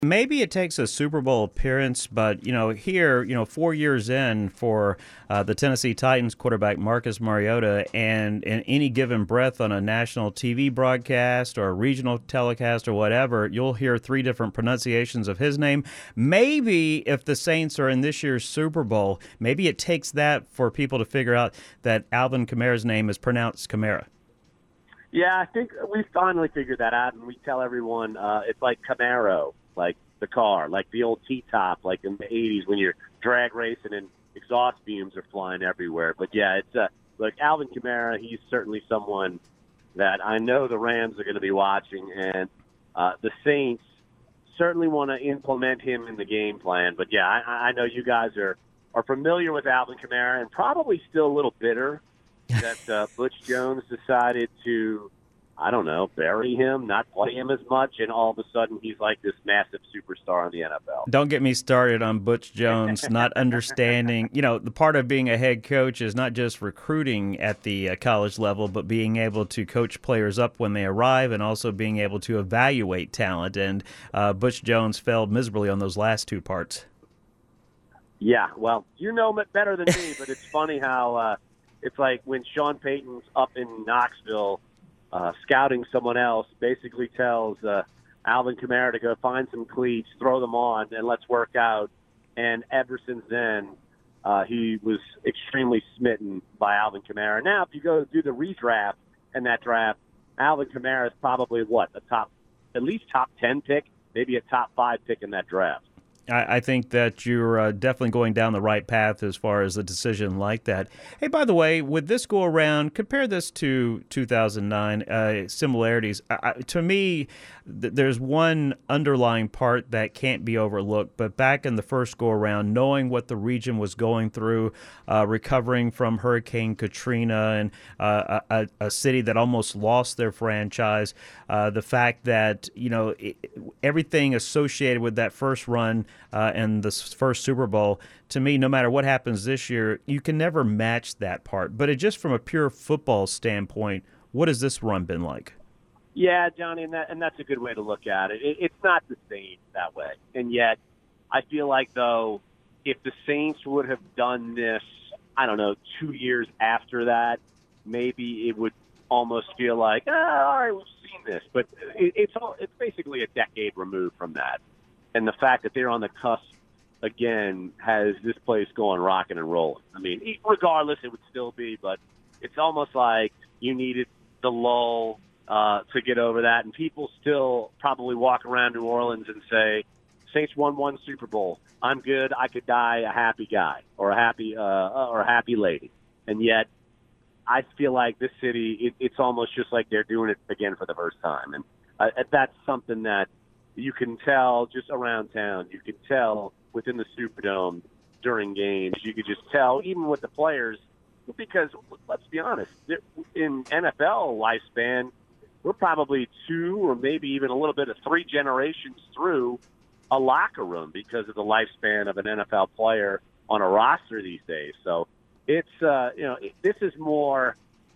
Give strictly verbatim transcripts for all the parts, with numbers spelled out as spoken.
Maybe it takes a Super Bowl appearance, but you know, here, you know, four years in for uh, the Tennessee Titans quarterback Marcus Mariota, and in any given breath on a national T V broadcast or a regional telecast or whatever, you'll hear three different pronunciations of his name. Maybe if the Saints are in this year's Super Bowl, maybe it takes that for people to figure out that Alvin Kamara's name is pronounced Kamara. Yeah, I think we finally figured that out, and we tell everyone uh, it's like Camaro, like the car, like the old T-top, like in the eighties when you're drag racing and exhaust fumes are flying everywhere. But, yeah, it's uh, like Alvin Kamara, he's certainly someone that I know the Rams are going to be watching, and uh, the Saints certainly want to implement him in the game plan. But, yeah, I, I know you guys are, are familiar with Alvin Kamara and probably still a little bitter that uh, Butch Jones decided to, I don't know, bury him, not play him as much, and all of a sudden he's like this massive superstar in the N F L. Don't get me started on Butch Jones not understanding. You know, the part of being a head coach is not just recruiting at the uh, college level, but being able to coach players up when they arrive and also being able to evaluate talent. And uh, Butch Jones failed miserably on those last two parts. Yeah, well, you know it better than me, but it's funny how uh, – it's like when Sean Payton's up in Knoxville uh, scouting someone else, basically tells uh, Alvin Kamara to go find some cleats, throw them on, and let's work out. And ever since then, uh, he was extremely smitten by Alvin Kamara. Now, if you go do the redraft in that draft, Alvin Kamara is probably, what, a top, at least top ten pick, maybe a top five pick in that draft. I, I think that you're uh, definitely going down the right path as far as a decision like that. Hey, by the way, with this go around, compare this to two thousand nine, uh, similarities. I, to me, th- there's one underlying part that can't be overlooked. But back in the first go around, knowing what the region was going through, uh, recovering from Hurricane Katrina and uh, a, a city that almost lost their franchise, uh, the fact that, you know, it, everything associated with that first run Uh, and this first Super Bowl, to me, no matter what happens this year, you can never match that part. But it just from a pure football standpoint, what has this run been like? Yeah, Johnny, and, that, and that's a good way to look at it. it. It's not the same that way. And yet, I feel like, though, if the Saints would have done this, I don't know, two years after that, maybe it would almost feel like, oh, all right, we've seen this. But it, it's all, it's basically a decade removed from that. And the fact that they're on the cusp again has this place going rocking and rolling. I mean, regardless, it would still be, but it's almost like you needed the lull uh, to get over that. And people still probably walk around New Orleans and say, Saints won one Super Bowl. I'm good. I could die a happy guy or a happy uh, or a happy lady. And yet, I feel like this city, it, it's almost just like they're doing it again for the first time. And uh, that's something that you can tell just around town. You can tell within the Superdome during games. You could just tell even with the players because, let's be honest, in N F L lifespan, we're probably two or maybe even a little bit of three generations through a locker room because of the lifespan of an N F L player on a roster these days. So it's, uh, you know, it, this is more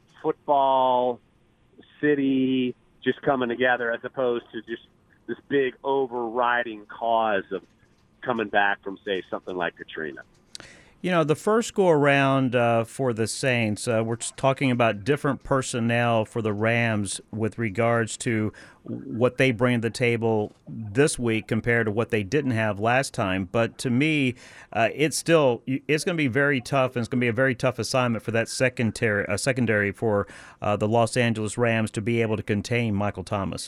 football, city, just coming together as opposed to just this big overriding cause of coming back from, say, something like Katrina. You know, the first go around uh, for the Saints, uh, we're talking about different personnel for the Rams with regards to what they bring to the table this week compared to what they didn't have last time. But to me, uh, it's still it's going to be very tough, and it's going to be a very tough assignment for that secondary, uh, secondary for uh, the Los Angeles Rams to be able to contain Michael Thomas.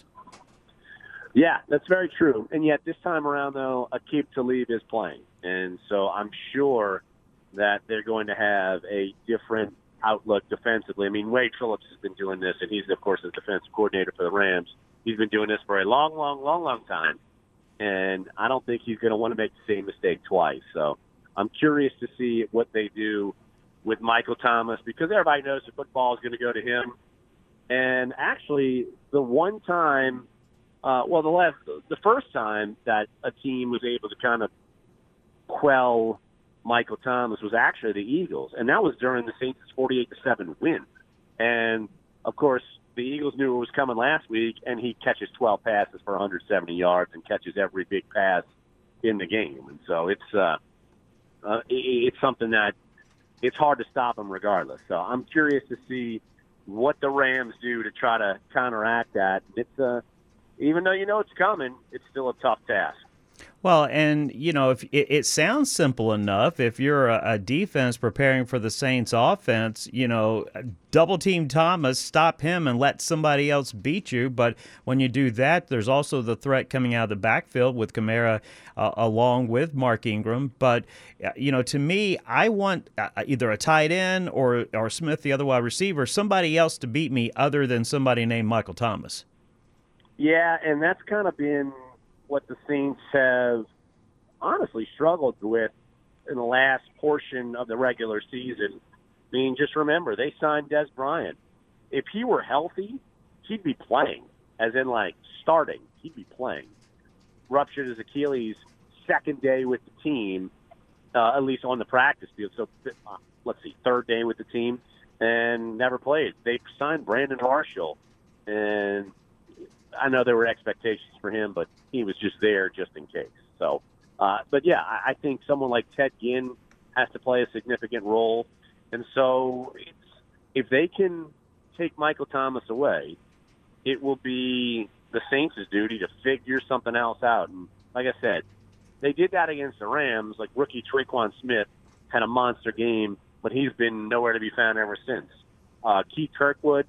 Yeah, that's very true. And yet this time around, though, Aqib Talib is playing. And so I'm sure that they're going to have a different outlook defensively. I mean, Wade Phillips has been doing this, and he's, of course, the defensive coordinator for the Rams. He's been doing this for a long, long, long, long time. And I don't think he's going to want to make the same mistake twice. So I'm curious to see what they do with Michael Thomas because everybody knows the football is going to go to him. And actually, the one time Uh, well, the last, the first time that a team was able to kind of quell Michael Thomas was actually the Eagles, and that was during the Saints' forty-eight to seven win. And of course, the Eagles knew it was coming last week, and he catches twelve passes for one hundred seventy yards and catches every big pass in the game. And so it's uh, uh, it, it's something that it's hard to stop him regardless. So I'm curious to see what the Rams do to try to counteract that. It's uh, even though you know it's coming, it's still a tough task. Well, and, you know, if it, it sounds simple enough, if you're a, a defense preparing for the Saints offense, you know, double team Thomas, stop him and let somebody else beat you. But when you do that, there's also the threat coming out of the backfield with Kamara uh, along with Mark Ingram. But, uh, you know, to me, I want uh, either a tight end or, or Smith, the other wide receiver, somebody else to beat me other than somebody named Michael Thomas. Yeah, and that's kind of been what the Saints have honestly struggled with in the last portion of the regular season. I mean, just remember, they signed Des Bryant. If he were healthy, he'd be playing, as in, like, starting. He'd be playing. Ruptured his Achilles second day with the team, uh, at least on the practice field. So, uh, let's see, third day with the team, and never played. They signed Brandon Marshall, and I know there were expectations for him, but he was just there just in case. So, uh, but yeah, I, I think someone like Ted Ginn has to play a significant role. And so it's, if they can take Michael Thomas away, it will be the Saints' duty to figure something else out. And like I said, they did that against the Rams. Like rookie Traquan Smith had a monster game, but he's been nowhere to be found ever since. Uh, Keith Kirkwood,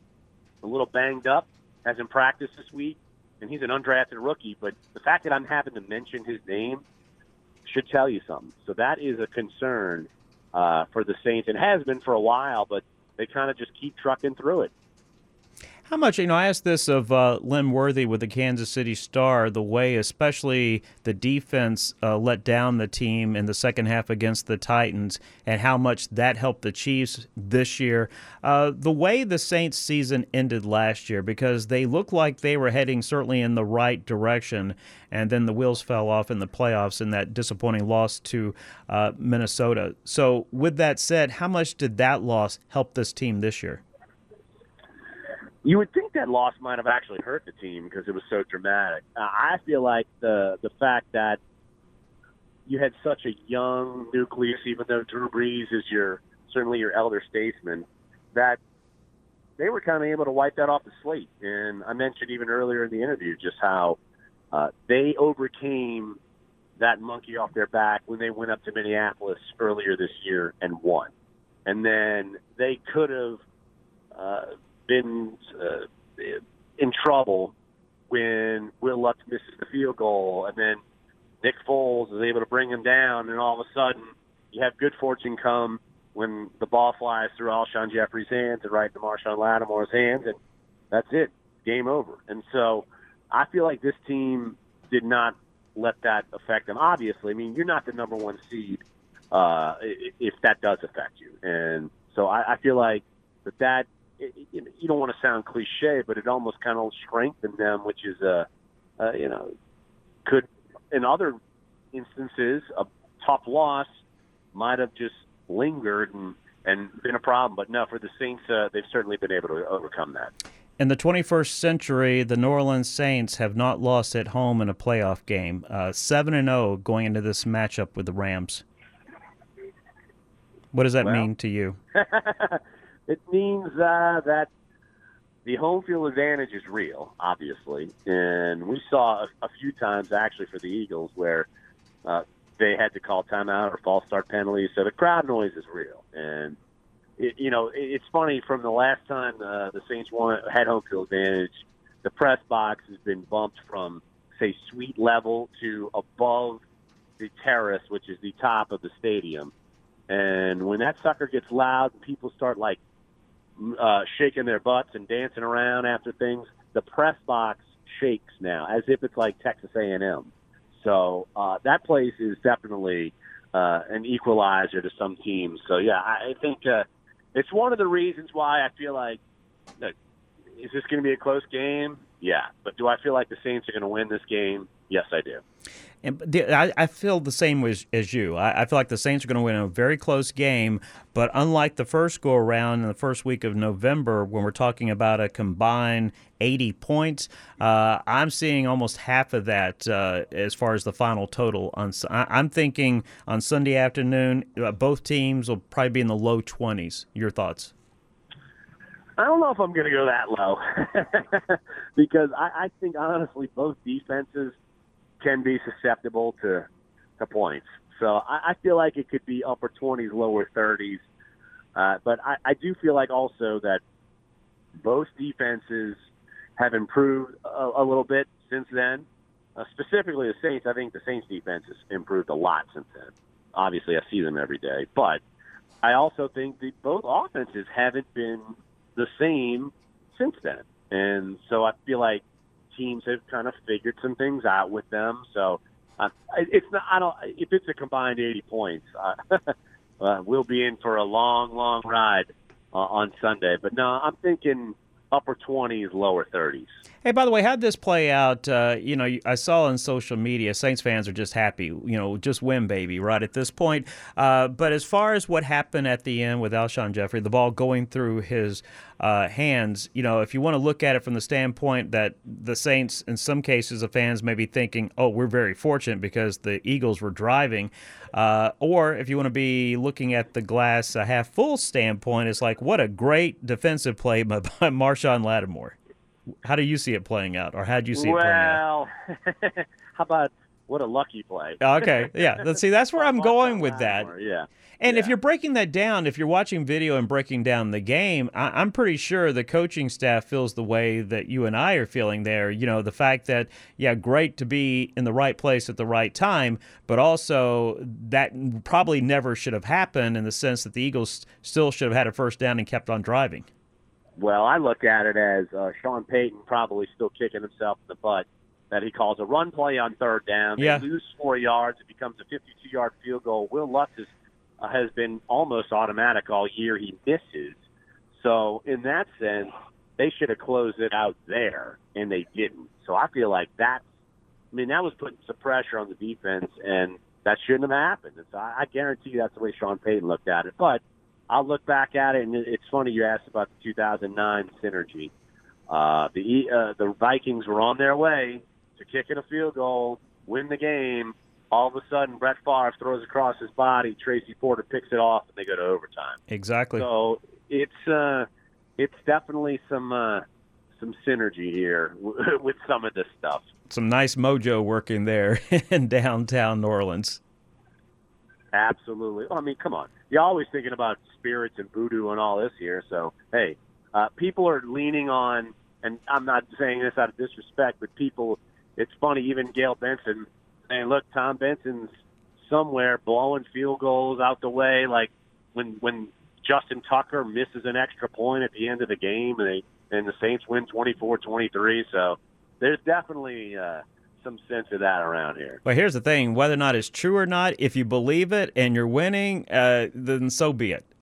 a little banged up, hasn't practiced this week, and he's an undrafted rookie. But the fact that I'm having to mention his name should tell you something. So that is a concern uh, for the Saints. It has been for a while, but they kind of just keep trucking through it. How much, you know, I asked this of uh, Len Worthy with the Kansas City Star, the way especially the defense uh, let down the team in the second half against the Titans and how much that helped the Chiefs this year. Uh, the way the Saints season ended last year, because they looked like they were heading certainly in the right direction, and then the wheels fell off in the playoffs in that disappointing loss to uh, Minnesota. So with that said, how much did that loss help this team this year? You would think that loss might have actually hurt the team because it was so dramatic. Uh, I feel like the the fact that you had such a young nucleus, even though Drew Brees is your certainly your elder statesman, that they were kind of able to wipe that off the slate. And I mentioned even earlier in the interview just how uh, they overcame that monkey off their back when they went up to Minneapolis earlier this year and won. And then they could have uh, been uh, in trouble when Will Lutz misses the field goal, and then Nick Foles is able to bring him down, and all of a sudden you have good fortune come when the ball flies through Alshon Jeffrey's hands and right into Marshawn Lattimore's hands, and that's it, game over. And so I feel like this team did not let that affect them. Obviously, I mean, you're not the number one seed uh, if that does affect you. And so I, I feel like that that you don't want to sound cliche, but it almost kind of strengthened them, which is a, uh, you know, could in other instances a tough loss might have just lingered and, and been a problem. But no, for the Saints, uh, they've certainly been able to overcome that. In the twenty-first century, the New Orleans Saints have not lost at home in a playoff game. Uh, seven and zero going into this matchup with the Rams. What does that well, mean to you? It means uh, that the home field advantage is real, obviously. And we saw a, a few times, actually, for the Eagles where uh, they had to call timeout or false start penalties. So the crowd noise is real. And, it, you know, it, it's funny, from the last time uh, the Saints won, had home field advantage, the press box has been bumped from, say, suite level to above the terrace, which is the top of the stadium. And when that sucker gets loud, people start, like, uh, shaking their butts and dancing around after things. The press box shakes now, as if it's like Texas A and M. So uh, that place is definitely uh, an equalizer to some teams. So, yeah, I, I think uh, it's one of the reasons why I feel like, look, is this going to be a close game? Yeah. But do I feel like the Saints are going to win this game? Yes, I do. And the, I, I feel the same as, as you. I, I feel like the Saints are going to win a very close game, but unlike the first go around in the first week of November, when we're talking about a combined eighty points, uh, I'm seeing almost half of that uh, as far as the final total. On I, I'm thinking on Sunday afternoon, uh, both teams will probably be in the low twenties. Your thoughts? I don't know if I'm going to go that low because I, I think, honestly, both defenses can be susceptible to, to points. So I, I feel like it could be upper twenties, lower thirties. Uh, but I, I do feel like also that both defenses have improved a, a little bit since then. Uh, specifically the Saints, I think the Saints defense has improved a lot since then. Obviously, I see them every day. But I also think that both offenses haven't been the same since then. And so I feel like teams have kind of figured some things out with them. So uh, it's not, I don't, if it's a combined eighty points, uh, uh, we'll be in for a long, long ride uh, on Sunday. But no, I'm thinking upper twenties, lower thirties. Hey, by the way, how'd this play out? Uh, you know, I saw on social media, Saints fans are just happy, you know, just win, baby, right at this point. Uh, but as far as what happened at the end with Alshon Jeffrey, the ball going through his uh, hands, you know, if you want to look at it from the standpoint that the Saints, in some cases, the fans may be thinking, oh, we're very fortunate because the Eagles were driving. Uh, or if you want to be looking at the glass uh, half full standpoint, it's like, what a great defensive play by, by Marshawn Lattimore. How do you see it playing out, or how do you see well, it playing out? Well, how about what a lucky play? Okay, yeah. Let's see, that's where I'm going with that. Yeah. And yeah. if you're breaking that down, if you're watching video and breaking down the game, I- I'm pretty sure the coaching staff feels the way that you and I are feeling there. You know, the fact that, yeah, great to be in the right place at the right time, but also that probably never should have happened in the sense that the Eagles still should have had a first down and kept on driving. Well, I look at it as uh, Sean Payton probably still kicking himself in the butt that he calls a run play on third down. They yeah. lose four yards. It becomes a fifty-two-yard field goal. Will Lutz is, uh, has been almost automatic all year. He misses. So in that sense, they should have closed it out there, and they didn't. So I feel like that's – I mean, that was putting some pressure on the defense, and that shouldn't have happened. And so I, I guarantee you that's the way Sean Payton looked at it. But I'll look back at it, and it's funny you asked about the two thousand nine synergy. Uh, the uh, the Vikings were on their way to kicking a field goal, win the game. All of a sudden, Brett Favre throws across his body. Tracy Porter picks it off, and they go to overtime. Exactly. So it's uh, it's definitely some uh, some synergy here with some of this stuff. Some nice mojo working there in downtown New Orleans. Absolutely. I mean, come on. You're always thinking about spirits and voodoo and all this here. So, hey, uh, people are leaning on, and I'm not saying this out of disrespect, but people, it's funny, even Gail Benson saying, look, Tom Benson's somewhere blowing field goals out the way, like when when Justin Tucker misses an extra point at the end of the game and, they, and the Saints win twenty-four twenty-three. So there's definitely uh, – some sense of that around here. Well, here's the thing. Whether or not it's true or not, if you believe it and you're winning, uh, then so be it.